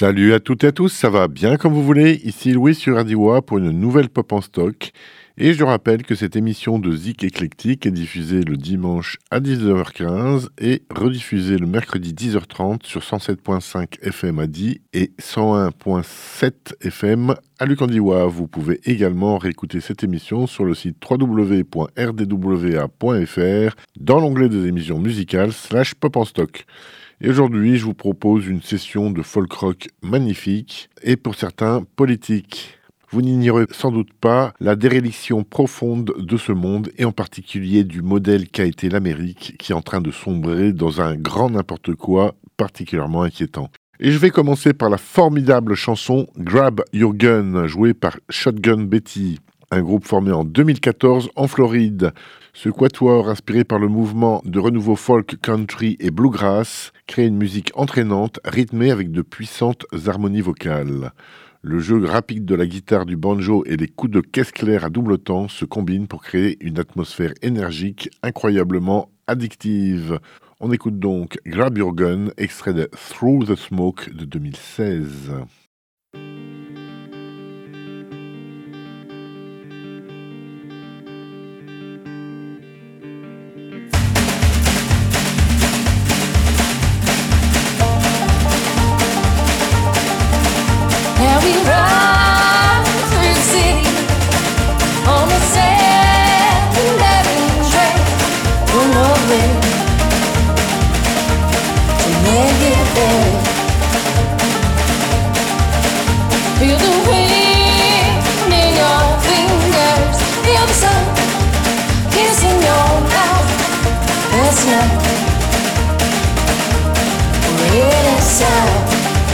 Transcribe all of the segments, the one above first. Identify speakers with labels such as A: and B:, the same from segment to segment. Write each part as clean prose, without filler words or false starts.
A: Salut à toutes et à tous, ça va bien comme vous voulez? Ici Louis sur Radiwa pour une nouvelle pop en stock. Et je rappelle que cette émission de Zik Éclectique est diffusée le dimanche à 19h15 et rediffusée le mercredi 10h30 sur 107.5 FM à Die et 101.7 FM à Lucandiwa. Vous pouvez également réécouter cette émission sur le site www.rdwa.fr dans l'onglet des émissions musicales /pop en stock. Et aujourd'hui, je vous propose une session de folk rock magnifique et pour certains politique. Vous n'ignorez sans doute pas la déréliction profonde de ce monde et en particulier du modèle qu'a été l'Amérique qui est en train de sombrer dans un grand n'importe quoi particulièrement inquiétant. Et je vais commencer par la formidable chanson Grab Your Gun jouée par Shotgun Betty, un groupe formé en 2014 en Floride. Ce quatuor, inspiré par le mouvement de renouveau folk, country et bluegrass, crée une musique entraînante, rythmée avec de puissantes harmonies vocales. Le jeu rapide de la guitare, du banjo et les coups de caisse claire à double temps se combinent pour créer une atmosphère énergique incroyablement addictive. On écoute donc Grab Your Gun, extrait de Through the Smoke de 2016.
B: Now we ride through the city on the secondary train. We're nowhere to make it there. Feel the wind in your fingers. Feel the sun kissing your mouth. Last night we're heading south.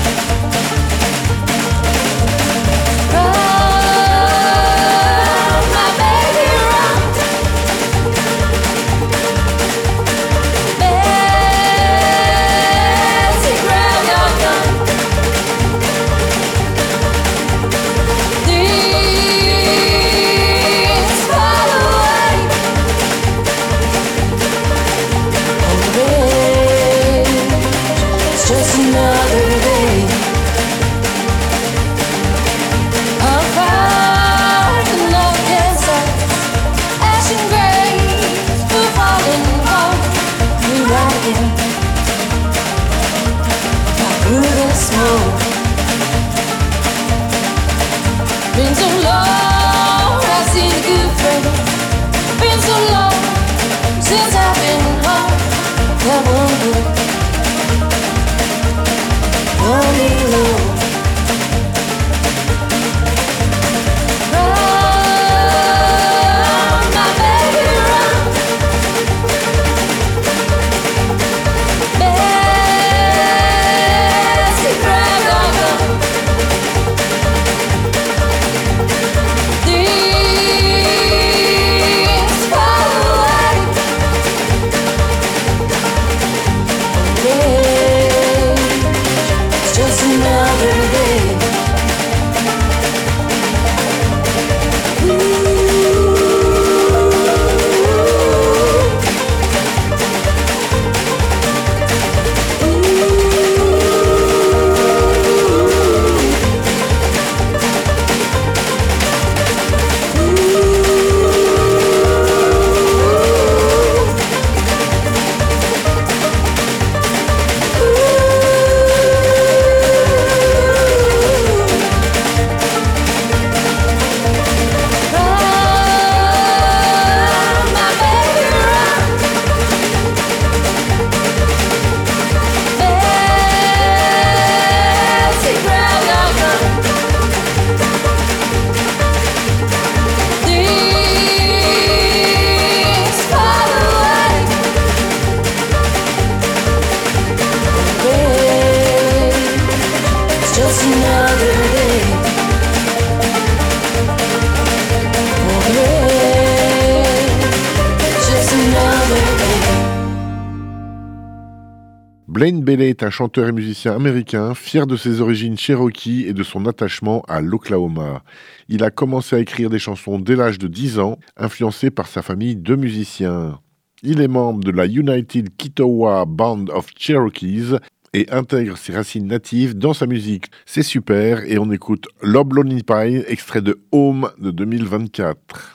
B: Been so long, I've seen a good friend. Been so long since I've been home. That won't be long. Run, my baby, run. Bessie, grab your gun.
A: Blaine Bayley est un chanteur et musicien américain, fier de ses origines cherokee et de son attachement à l'Oklahoma. Il a commencé à écrire des chansons dès l'âge de 10 ans, influencé par sa famille de musiciens. Il est membre de la United Kiowa Band of Cherokees, et intègre ses racines natives dans sa musique. C'est super et on écoute Lob Lonely Pine, extrait de Home de 2024.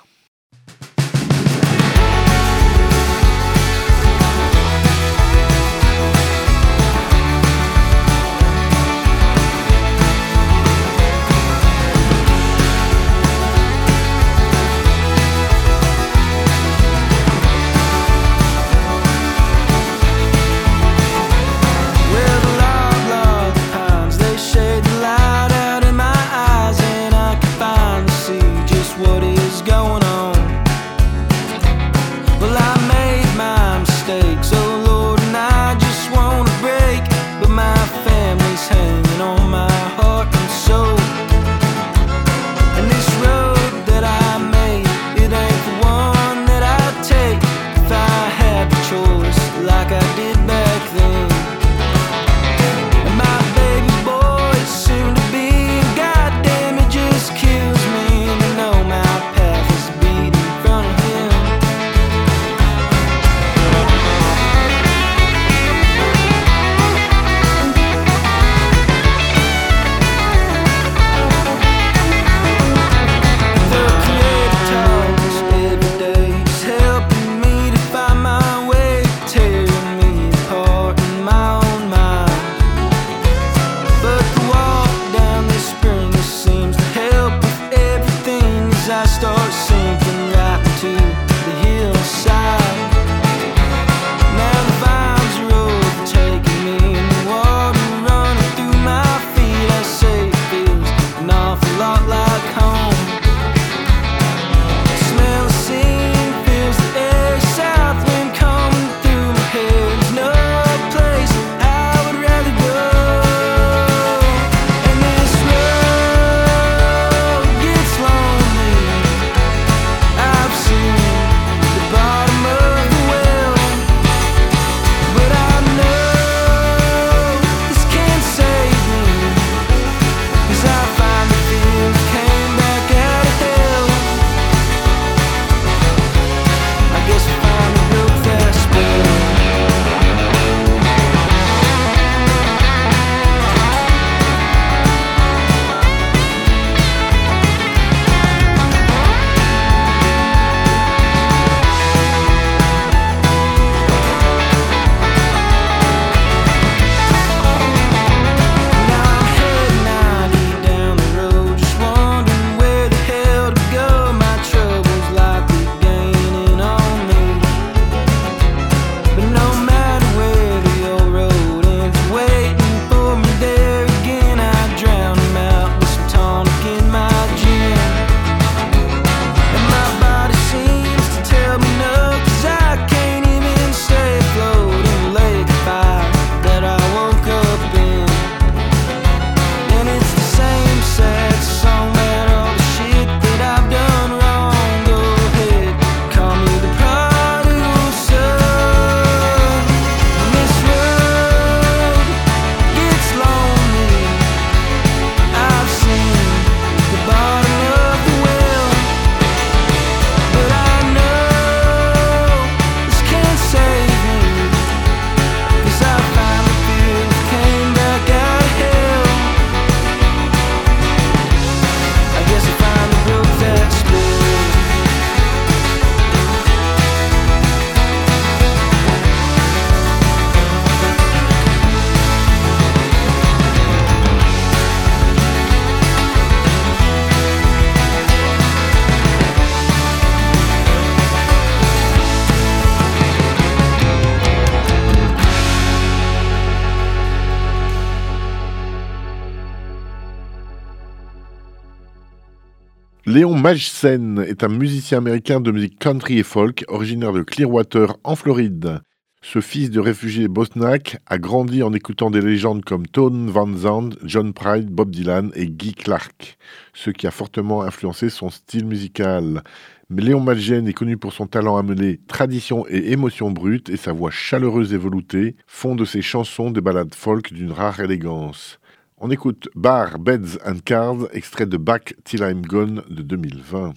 A: Léon Majsen est un musicien américain de musique country et folk, originaire de Clearwater en Floride. Ce fils de réfugiés bosniaques a grandi en écoutant des légendes comme Tone Van Zandt, John Prine, Bob Dylan et Guy Clark, ce qui a fortement influencé son style musical. Mais Léon Majsen est connu pour son talent à mêler tradition et émotion brute, et sa voix chaleureuse et veloutée font de ses chansons des ballades folk d'une rare élégance. On écoute Bar, Beds and Cards, extrait de Back Till I'm Gone de 2020.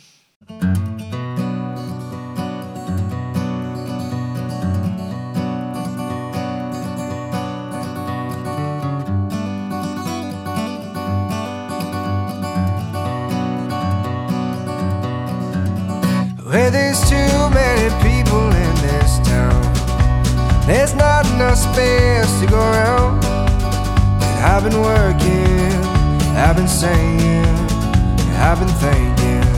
C: where there's too many people in this town. There's not enough space to go around. And I've been working, I've been singing, I've been thinking.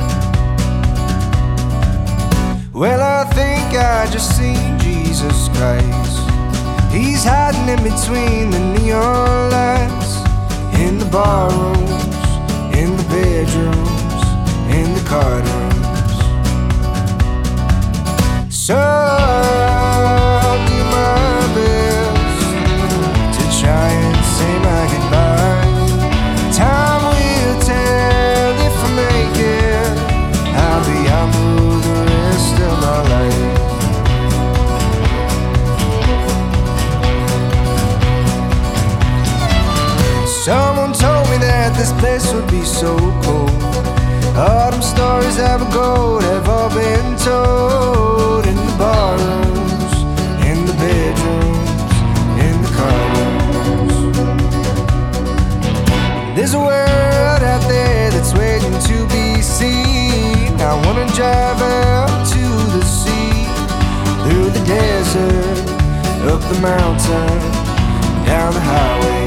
C: Well, I think I just seen Jesus Christ. He's hiding in between the neon lights, in the bar rooms, in the bedrooms, in the card rooms. So I'll do my best to try and say my goodbye. Time will tell if I make it. I'll be on the road the rest of my life. Someone told me that this place would be so cold. Autumn stories have a gold, have all been told. In the bar rooms, in the bedrooms, in the car rooms. There's a world out there that's waiting to be seen. I wanna drive out to the sea, through the desert, up the mountain, down the highway.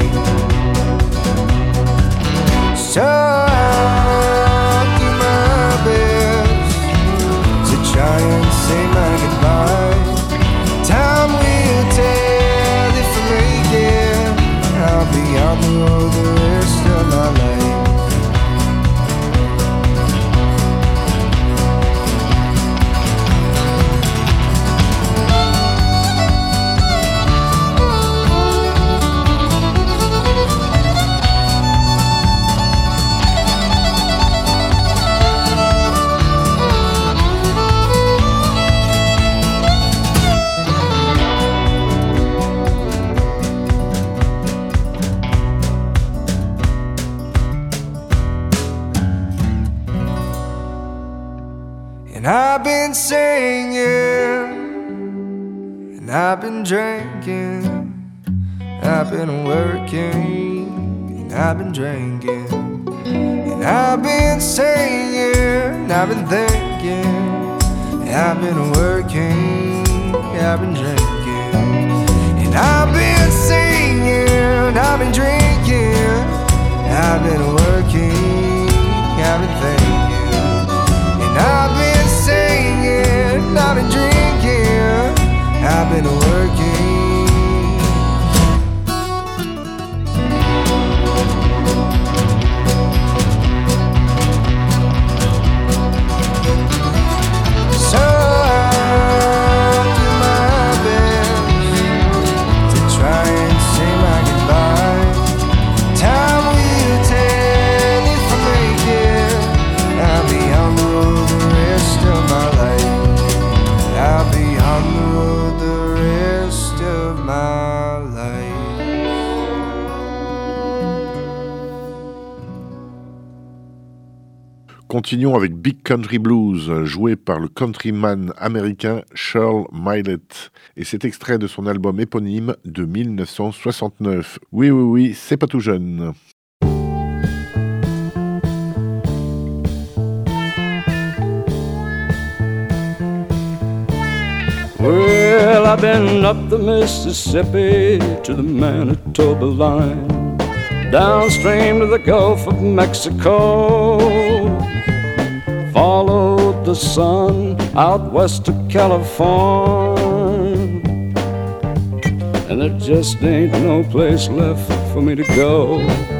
C: So I'll do my best to try and say my goodbye. Time will tell if I make it. I'll be on the road the rest of my life. And I've been singing, and I've been drinking, I've been working, and I've been drinking. And I've been singing, I've been thinking, I've been working, I've been drinking. And I've been singing, I've been drinking, I've been working, I've been thinking. And I've been singing, I've been drinking, I've been working. So I'll do my best to try and say my goodbye. Time will tell if I make it. I'll be on the road the rest of my life. I'll be on the road the rest of my life.
A: Continuons avec Big Country Blues, joué par le countryman américain Cheryl Milet. Et cet extrait de son album éponyme de 1969. Oui, oui, oui, c'est pas tout jeune.
D: Well, I've been up the Mississippi to the Manitoba line, downstream to the Gulf of Mexico, followed the sun out west of California, and there just ain't no place left for me to go.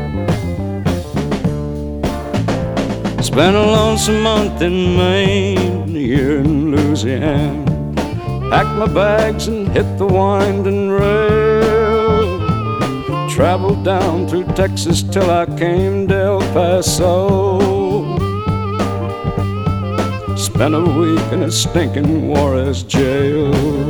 D: Spent a lonesome month in Maine, a year in Louisiana, packed my bags and hit the winding rail. Traveled down through Texas till I came to El Paso. Spent a week in a stinking Juarez jail.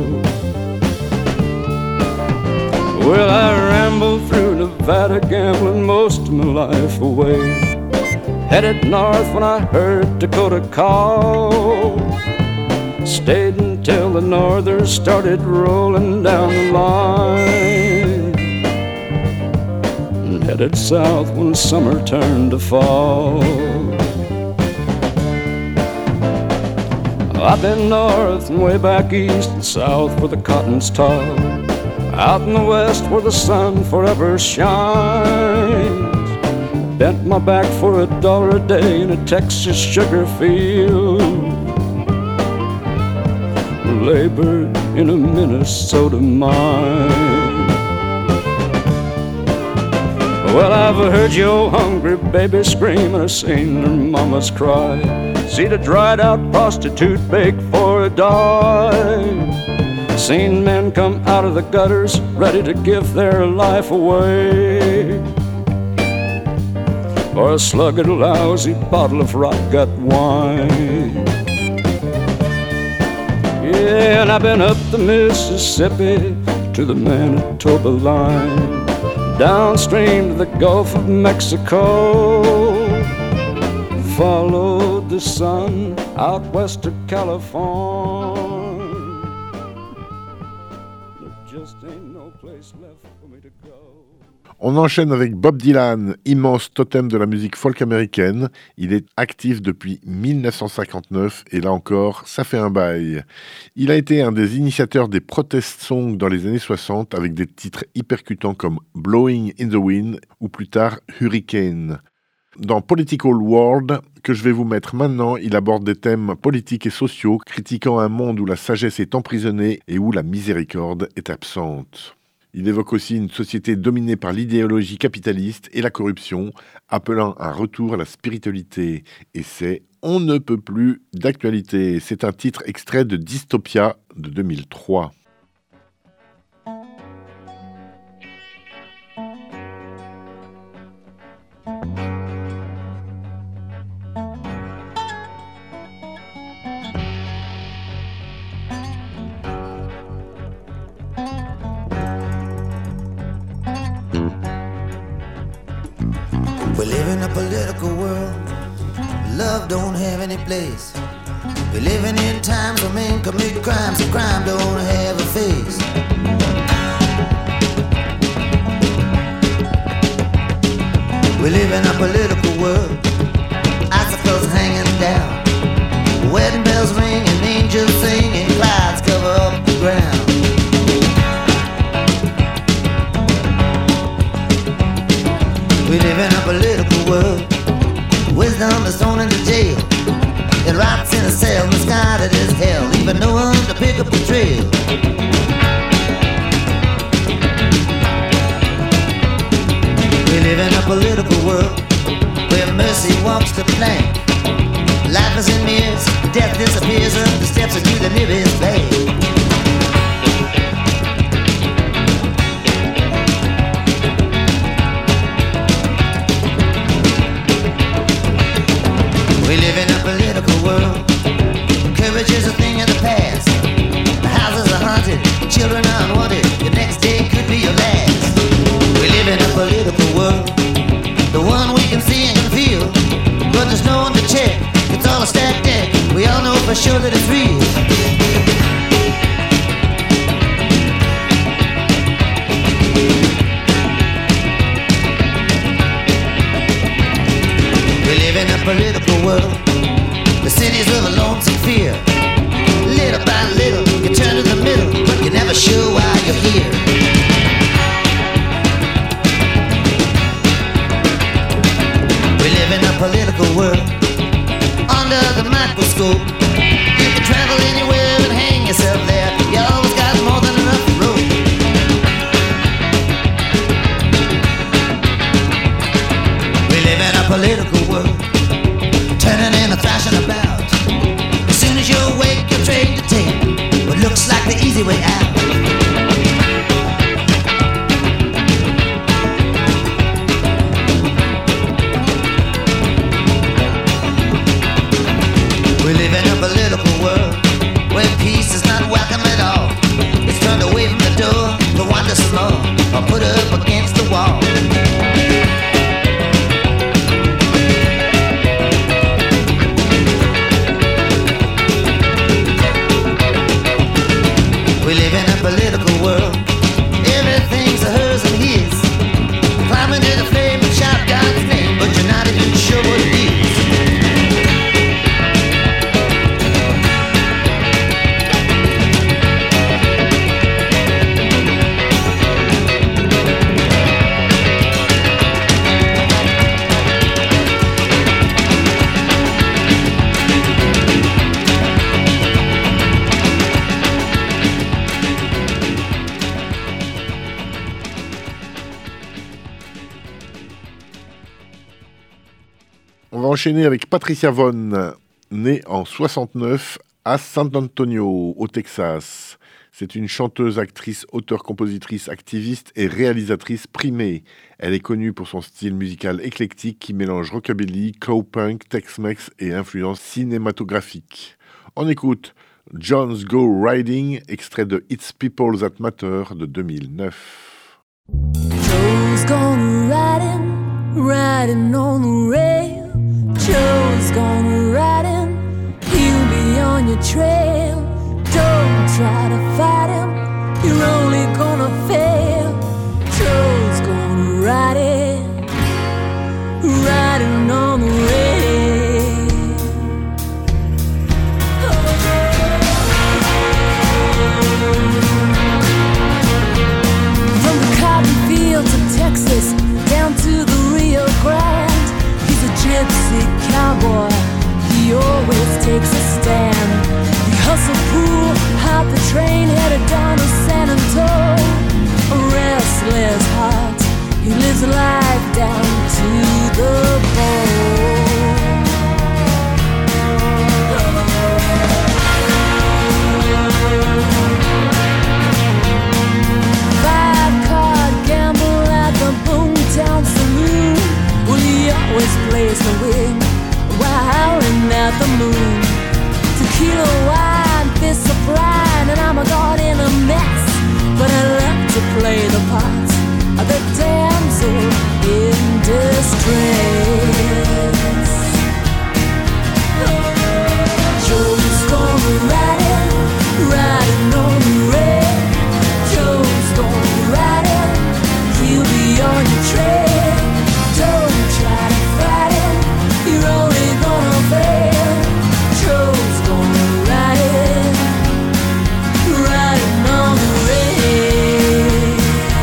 D: Well, I rambled through Nevada, gambling most of my life away. Headed north when I heard Dakota call. Stayed until the northers started rolling down the line, and headed south when summer turned to fall. I've been north and way back east and south where the cotton's tall, out in the west where the sun forever shines. Bent my back for $1 a day in a Texas sugar field, labored in a Minnesota mine. Well, I've heard your hungry baby scream and I've seen her mamas cry, seen a dried out prostitute beg for a dime, seen men come out of the gutters ready to give their life away for a slug of lousy bottle of rot gut wine. Yeah, and I've been up the Mississippi to the Manitoba line, downstream to the Gulf of Mexico, followed the sun out west of California. There just ain't no place left for me to go.
A: On enchaîne avec Bob Dylan, immense totem de la musique folk américaine. Il est actif depuis 1959 et là encore, ça fait un bail. Il a été un des initiateurs des protest songs dans les années 60 avec des titres hypercutants comme Blowing in the Wind ou plus tard Hurricane. Dans Political World, que je vais vous mettre maintenant, il aborde des thèmes politiques et sociaux, critiquant un monde où la sagesse est emprisonnée et où la miséricorde est absente. Il évoque aussi une société dominée par l'idéologie capitaliste et la corruption, appelant un retour à la spiritualité. Et c'est « On ne peut plus » d'actualité. C'est un titre extrait de Dystopia de 2003.
E: We live in a political world, love don't have any place. We're living in times where men commit crimes and crime don't have a face. We live in a political world, icicles hanging down, wedding bells ring and angels sing and clouds cover up the ground. We live in a political world, wisdom is thrown into jail. It rots in a cell in the sky that is hell, leaving no one to pick up the trail. We live in a political world where mercy walks the plank. Life is in mirrors, death disappears up the steps into the nearest bank. We live in a political world, courage is a thing of the past. The houses are haunted, children are unwanted, the next day could be your last. We live in a political world, the one we can see and can feel, but there's no one to check, it's all a stacked deck, we all know for sure that it's real. We live in a political world, the cities of a lonesome fear. Little by little, you turn to the middle, but you're never sure why you're here. We live in a political world, under the microscope. You can travel anywhere
A: enchaîner avec Patricia Vaughn, née en 69 à San Antonio, au Texas. C'est une chanteuse, actrice, auteure-compositrice, activiste et réalisatrice primée. Elle est connue pour son style musical éclectique qui mélange rockabilly, cowpunk, Tex-Mex et influences cinématographiques. On écoute John's Go Riding, extrait de It's People That Matter de 2009.
B: Joe's gone riding, riding on the rail. Joe's gone riding, he'll be on your trail. Don't try to fight him, you're only gonna fail. Joe's gone riding, riding on the rail. From the cotton fields of Texas down to the Rio Grande, he's a gypsy cowboy, he always takes a stand. He hustle pool, hop the train, headed down to San Antonio. A restless heart, he lives life down to the bone. Five-card gamble at the Boomtown Saloon. Well, he always plays to win while howling at the moon. Tequila, wine, fists of brine, and I'm a god in a mess. But I love to play the part of the damsel in distress. Joe's gonna riding, riding on the rail. Joe's gonna riding, he'll be on your trail. Don't try to fight him, you're only gonna fail. Joe's gonna riding, riding on the rail.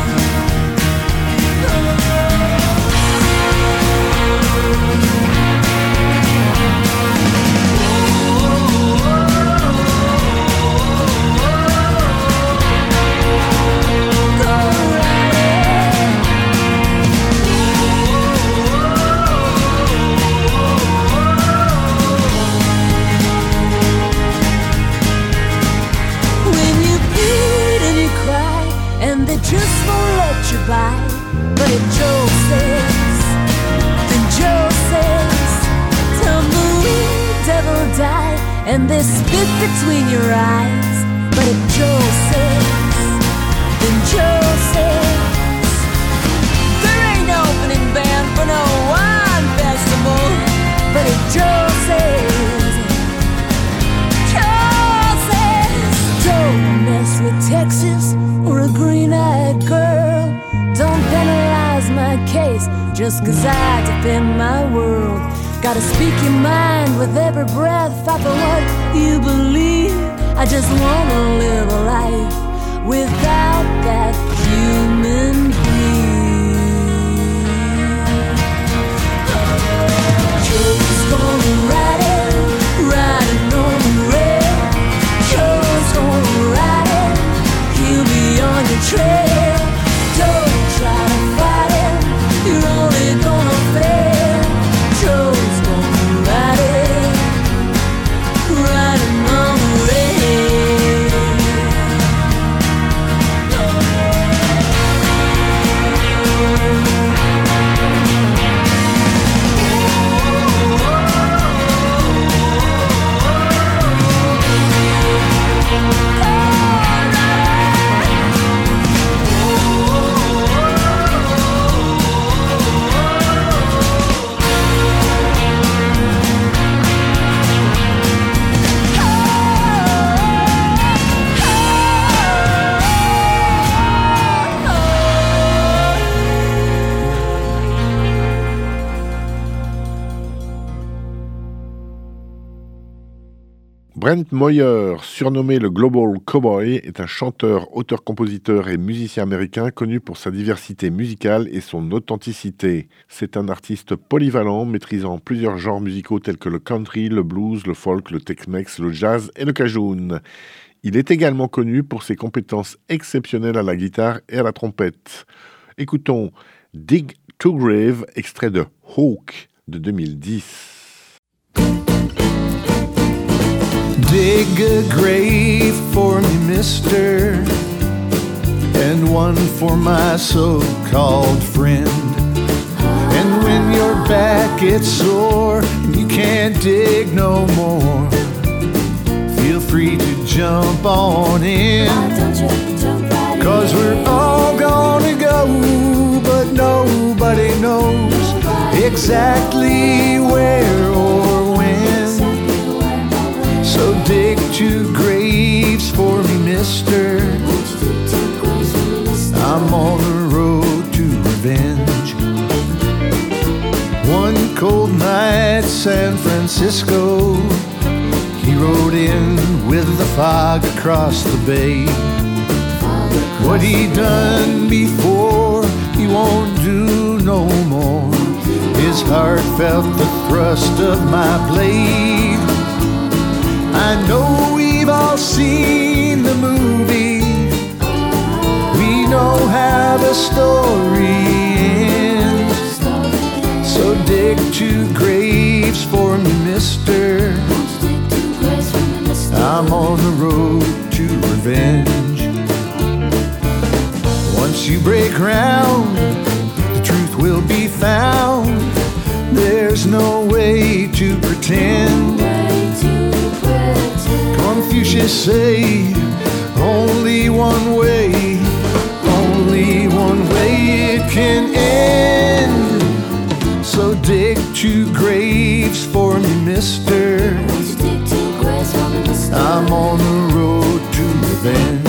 B: Just won't let you buy. But if Joe says, then Joe says, tumbleweed, devil die, and they spit between your eyes. But if Joe says, then Joe says, there ain't no opening band for no wine festival. But if Joe says, don't mess with Texas or a green-eyed girl. Don't penalize my case just 'cause I defend my world. Gotta speak your mind with every breath. Fight for what you believe. I just wanna live a life without that human greed. Joe's gonna riding, riding on the rail. Joe's gonna riding, he'll be on your trail. Don't try to fight him, you're only gonna fail. Joe's gonna riding, riding on the rail.
A: Brent Moyer, surnommé le Global Cowboy, est un chanteur, auteur-compositeur et musicien américain connu pour sa diversité musicale et son authenticité. C'est un artiste polyvalent, maîtrisant plusieurs genres musicaux tels que le country, le blues, le folk, le Tex-Mex, le jazz et le cajun. Il est également connu pour ses compétences exceptionnelles à la guitare et à la trompette. Écoutons Dig to Grave, extrait de Hawk de 2010.
C: dig a grave for me, mister, and one for my so-called friend. And when your back gets sore and you can't dig no more, feel free to jump on in. Cause we're all gonna go, but nobody knows exactly where or when. So dig 2 graves for me, mister. I'm on the road to revenge. One cold night, San Francisco, he rode in with the fog across the bay. What he done before, he won't do no more. His heart felt the thrust of my blade. I know we've all seen the movie. We know how the story ends. So dig 2 graves for me, mister. I'm on the road to revenge. Once you break ground, the truth will be found. There's no way to pretend. Confucius say, only one way it can end. So dig 2 graves for me, mister. I'm on the road to revenge.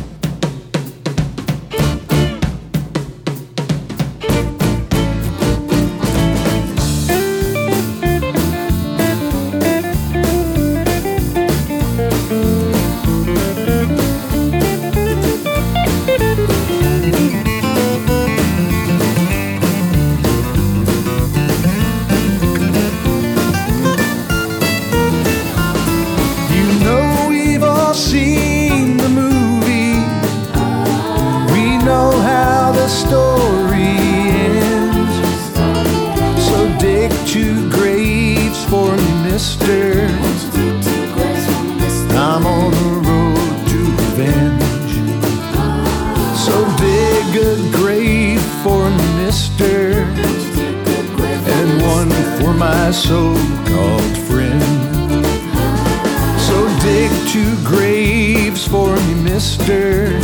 C: I'm on the road to revenge. So dig a grave for me, mister, and one for my so-called friend. So dig 2 graves for me, mister.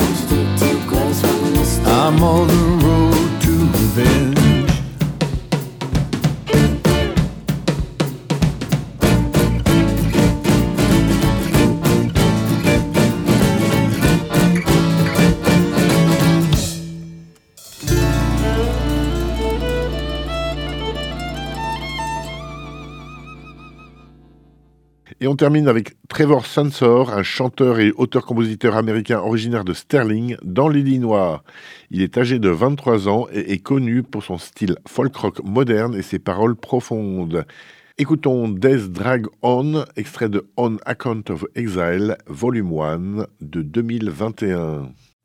C: I'm on the road to revenge.
A: Et on termine avec Trevor Sansor, un chanteur et auteur-compositeur américain originaire de Sterling, dans l'Illinois. Il est âgé de 23 ans et est connu pour son style folk-rock moderne et ses paroles profondes. Écoutons Death Drag On, extrait de On Account of Exile, Volume 1 de 2021.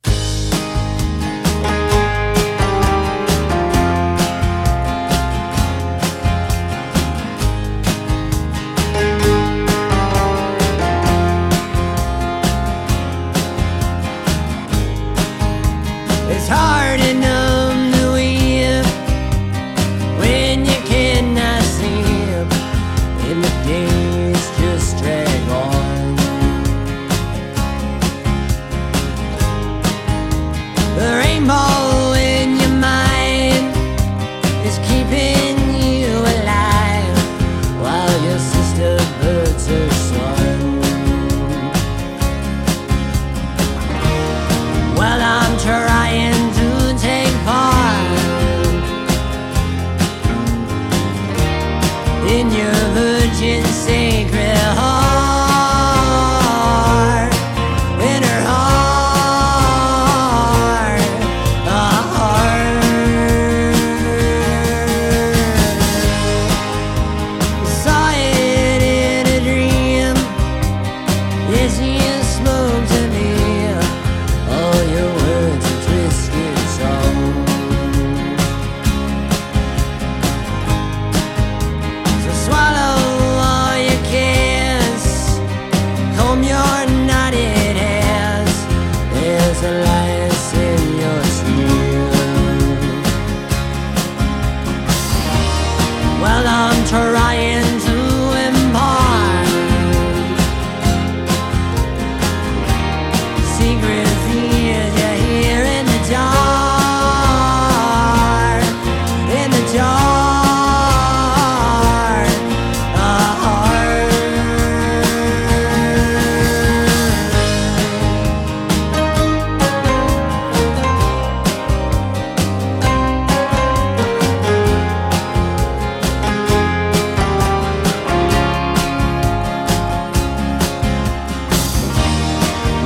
F: It's hard to numb the wind when you cannot sleep and the days just drag on.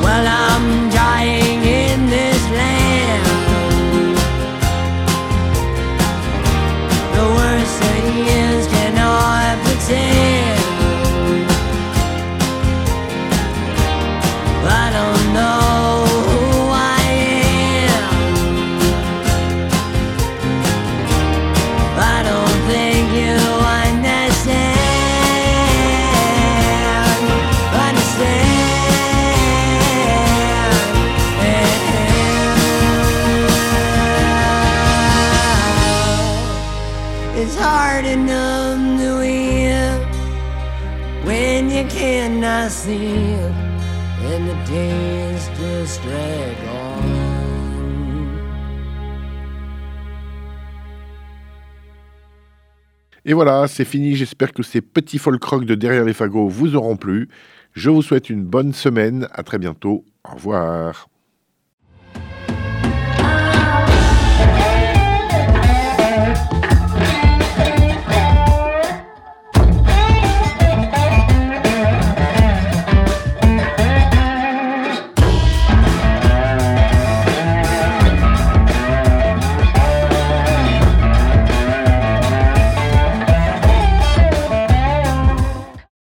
F: Well, I'm dying in this land. The worst thing is, can I pretend? I don't know who I am. I don't think you understand. It's hard enough to hear when you cannot see it, and the days just drag on.
A: Et voilà, c'est fini. J'espère que ces petits folk rock de Derrière les fagots vous auront plu. Je vous souhaite une bonne semaine. À très bientôt. Au revoir.